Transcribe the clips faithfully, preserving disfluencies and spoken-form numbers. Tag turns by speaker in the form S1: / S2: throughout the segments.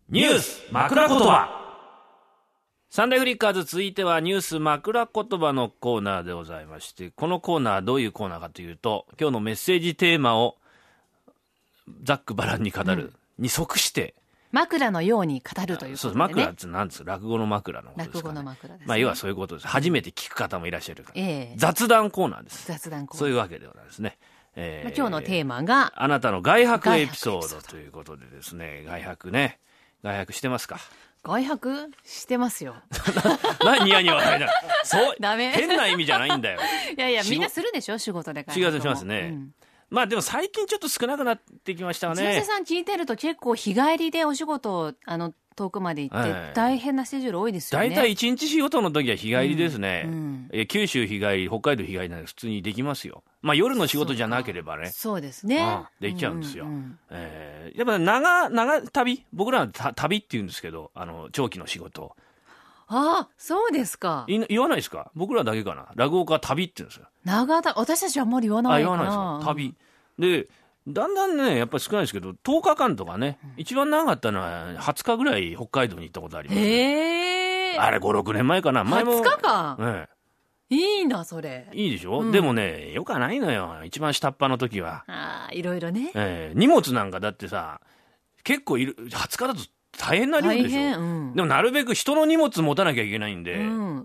S1: ニュース枕言葉。サンデーフリッカーズ、続いてはニュース枕言葉のコーナーでございまして、このコーナーはどういうコーナーかというと、今日のメッセージテーマをざっくばらんに語るに即して、うん、
S2: 枕のように語るということで、ね、
S1: そうです。枕って何ですか？落語の枕のことですかね。
S2: 落語の枕です、ね。
S1: まあ要はそういうことです。初めて聞く方もいらっしゃるから、
S2: えー、
S1: 雑談コーナーです。
S2: 雑談コーナー。
S1: そういうわけでございますね。えー
S2: まあ、今日のテーマが
S1: あなたの外泊エピソードということでですね、外泊ね、外泊してますか？
S2: 外泊してますよ。
S1: 何ニヤニヤ笑いな。そう
S2: ダメ。
S1: 変な意味じゃないんだよ。
S2: いやいや、みんなするでしょ、仕事で外泊。
S1: 仕事しますね、うん、まあでも最近ちょっと少なくなってきましたね。
S2: 先生さん聞いてると結構日帰りでお仕事あの遠くまで行って大変なスケジュール多いですよね。
S1: 大体一日仕事の時は日帰りですね、
S2: うんうん、
S1: え九州日帰り、北海道日帰りなんて普通にできますよ。まあ夜の仕事じゃなければね。
S2: そうですね、
S1: ああできちゃうんですよ、
S2: うんうん、
S1: えー、やっぱ長長旅、僕らは旅って言うんですけど、あの長期の仕事。
S2: ああ、そうですか。
S1: 言わないですか？僕らだけかな。落語家は旅って言うんですよ。
S2: 長旅、私たちはあんまり言わないかな。
S1: あ、言わないですか？旅でだんだんね、やっぱり少ないですけど、とおかかんとかね、うん、一番長かったのははつかぐらい北海道に行ったことあります、ね。
S2: へー、
S1: あれご、ろくねんまえかな。前も
S2: はつかかん、
S1: ね、
S2: いいなそれ。い
S1: いいでしょ、
S2: うん、
S1: でもね、よくはないのよ、一番下っ端の時は。
S2: ああ、いろいろね、
S1: えー、荷物なんかだってさ、結構いる、はつかだと大変な量でしょ、うん、でもなるべく人の荷物持たなきゃいけないんで、うん、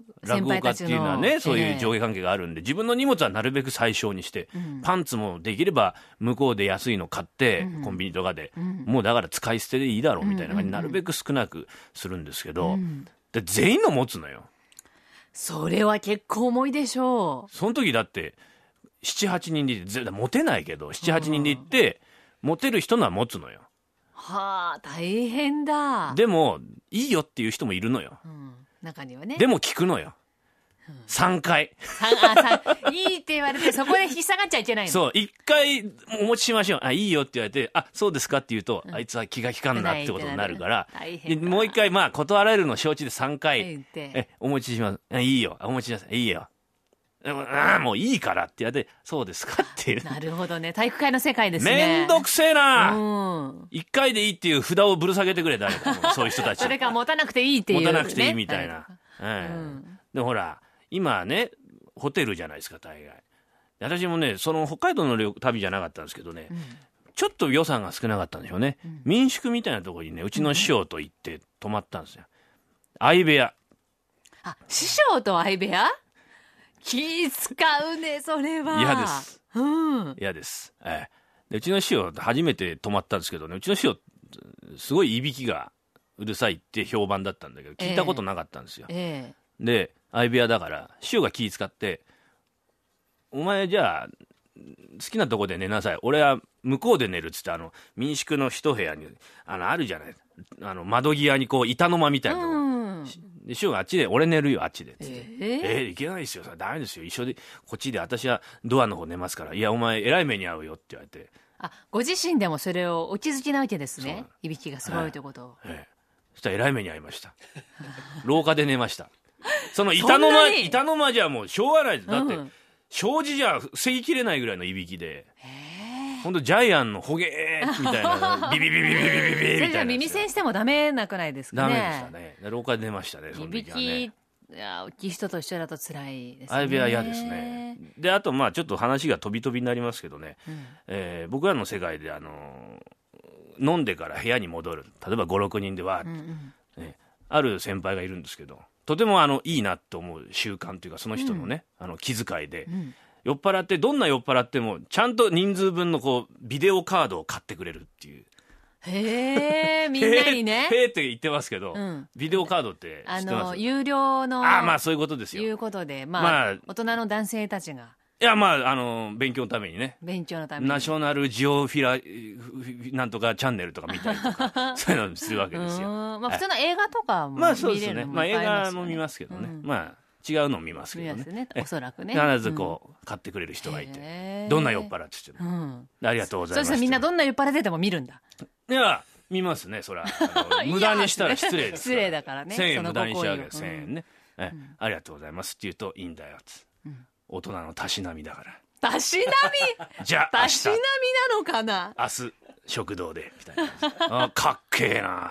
S1: 落語家っていうのはね、そういう上下関係があるんで、自分の荷物はなるべく最小にして、うん、パンツもできれば向こうで安いの買って、うん、コンビニとかで、うん、もうだから使い捨てでいいだろうみたいな感じになるべく少なくするんですけど、うん、で全員の持つのよ。
S2: それは結構重いでしょう。
S1: その時だってななはちにんで持てないけどななはちにんで行って持てる人のは持つのよ。
S2: はあ、大変だ。
S1: でもいいよっていう人もいるのよ、うん、
S2: 中にはね。
S1: でも聞くのよ、うん、さんかい
S2: ああいいって言われてそこで引き下がっちゃいけないの。
S1: そう、いっかいお持ちしましょう、あいいよって言われて、あそうですかって言うと、うん、あいつは気が利かんなってことになるから、でもういっかい、まあ断られるの承知でさんかいえお持ちします、あいいよ、お持ちなさい、いいよ、あもういいからってやってそうですかっていう。
S2: なるほどね、体育会の世界ですね。
S1: めんどくせえな、うん、いっかいでいいっていう札をぶら下げてくれ、誰かそういう人たち。
S2: それか持たなくていいっていう、ね、
S1: 持たなくていいみたいな、はい、うん、でほら今ねホテルじゃないですか大概。私もねその北海道の旅じゃなかったんですけどね、うん、ちょっと予算が少なかったんでしょうね、うん、民宿みたいなところにねうちの師匠と行って泊まったんですよ、相部屋。
S2: あ、師匠と相部屋、気使うねそれは。
S1: 嫌です、
S2: うん、
S1: 嫌です、ええ、でうちの師匠初めて泊まったんですけどね、うちの師匠すごいいびきがうるさいって評判だったんだけど聞いたことなかったんですよ、ええ、で相部屋だから師匠が気使って、お前じゃあ好きなとこで寝なさい、俺は向こうで寝るっつって、あの民宿の一部屋に あのあるじゃない、あの窓際にこう板の間みたいなの、うん、で師匠があっちで、俺寝るよあっちでっつって、えー、えー、いけないですよ、それダメですよ、一緒でこっちで私はドアの方寝ますから、いやお前えらい目に遭うよって言われて。
S2: あ、ご自身でもそれをお気づきなわけですね、いびきがすごいということを、
S1: ええ、そしたらえらい目に遭いました廊下で寝ましたその板の間、板の間じゃもうしょうがないです。だって、うん、障子じゃ防ぎきれないぐらいのいびきで、ほんとジャイアンのほげーみたいなビビビビビビビビみたいな。それじゃ
S2: 耳栓してもダメなくないですかね。
S1: ダメでしたね。廊下で寝ましたね、その時はね。
S2: いびき、いや大きい人と一緒だと辛いですね。
S1: 相部屋嫌ですね。であとまあちょっと話が飛び飛びになりますけどね、うん、えー、僕らの世界であのー、飲んでから部屋に戻る、例えばご、ろくにんでわーって、うんうん、ね、ある先輩がいるんですけど、とてもあのいいなと思う習慣というか、その人のね、うん、あの気遣いで、うん、酔っ払ってどんな酔っ払ってもちゃんと人数分のこうビデオカードを買ってくれるっていう。
S2: へえ、みんなにね。
S1: へえって言ってますけど、うん、ビデオカードって知ってます？あの
S2: 有料の。
S1: ああ、まあそういうことですよ。
S2: いうことで、まあ、まあ、大人の男性たちが。
S1: いやまああの勉強のためにね。
S2: 勉強のために。
S1: ナショナルジオフィラなんとかチャンネルとか見たりとかそういうのするわけですよ。
S2: まあ普通の映画とかも見れるのもいっぱいありますよね。
S1: まあそうですね。まあ映画も見ますけどね。うん、まあ違うのを見ますけどね。
S2: ね、おそらくね。
S1: 必ずこう、うん、買ってくれる人がいて、どんな酔っ払ってても、うん、ありがとうございます。
S2: そうしたらみんなどんな酔っ払ってても見るんだ。
S1: いや見ますね、そら無駄にしたら失礼です
S2: 失礼だからね。
S1: せんえん無駄にしちゃうわけです。せんえんね、うん、えありがとうございますって言うといいんだよ、うん、大人のたしなみだから。
S2: たしなみ
S1: じゃあ
S2: たしなみなのかな。
S1: 明日食堂でみたいなあかっけえな、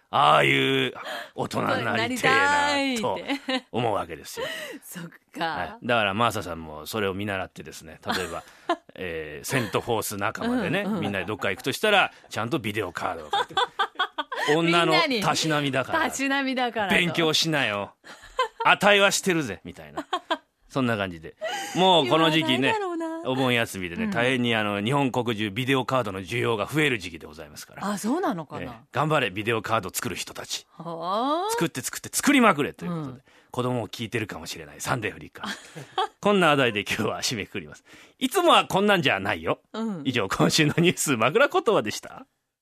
S1: ああいう大人になりてえなと思うわけですよ。
S2: そっか、
S1: はい、だからマーサさんもそれを見習ってですね、例えば、えー、セントフォース仲間でね、うんうん、みんなでどっか行くとしたらちゃんとビデオカードを買って女のたしなみだから
S2: たしなみだから
S1: 勉強しなよ値はしてるぜみたいな、そんな感じで、もうこの時期ねお盆休みでね、うん、大変にあの日本国中ビデオカードの需要が増える時期でございますから。
S2: あ、そうなのかな、えー、
S1: 頑張れビデオカード作る人たち、作って作って作りまくれということで、うん、子供を聞いてるかもしれないサンデーフリッカーこんな話題で今日は締めくくります。いつもはこんなんじゃないよ、うん、以上今週のニュース枕言葉でした。